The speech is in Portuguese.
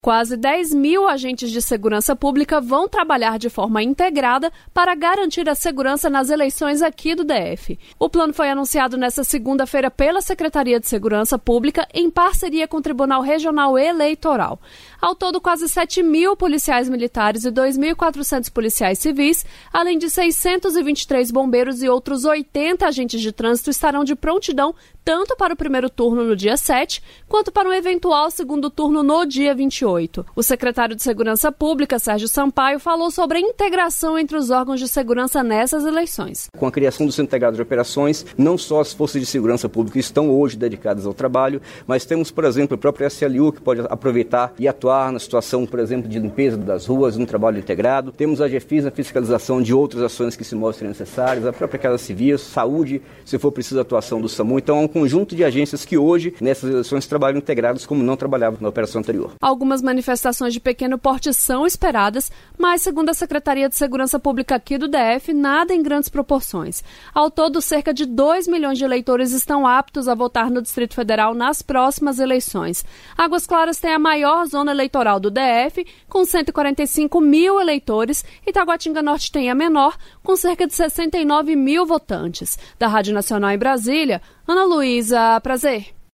Quase 10 mil agentes de segurança pública vão trabalhar de forma integrada para garantir a segurança nas eleições aqui do DF. O plano foi anunciado nesta segunda-feira pela Secretaria de Segurança Pública em parceria com o Tribunal Regional Eleitoral. Ao todo, quase 7 mil policiais militares e 2.400 policiais civis, além de 623 bombeiros e outros 80 agentes de trânsito estarão de prontidão tanto para o primeiro turno no dia 7, quanto para um eventual segundo turno no dia 28. O secretário de Segurança Pública, Sérgio Sampaio, falou sobre a integração entre os órgãos de segurança nessas eleições. Com a criação do Centro Integrado de Operações, não só as forças de segurança pública estão hoje dedicadas ao trabalho, mas temos, por exemplo, a própria SLU, que pode aproveitar e atuar na situação, por exemplo, de limpeza das ruas, no trabalho integrado. Temos a GFIS na fiscalização de outras ações que se mostrem necessárias, a própria Casa Civil, saúde, se for preciso a atuação do SAMU. Então, é um conjunto de agências que hoje, nessas eleições, trabalham integrados como não trabalhavam na operação anterior. Algumas manifestações de pequeno porte são esperadas, mas, segundo a Secretaria de Segurança Pública aqui do DF, nada em grandes proporções. Ao todo, cerca de 2 milhões de eleitores estão aptos a votar no Distrito Federal nas próximas eleições. Águas Claras tem a maior zona eleitoral do DF, com 145 mil eleitores, e Taguatinga Norte tem a menor, com cerca de 69 mil votantes. Da Rádio Nacional em Brasília, Ana Luísa, prazer.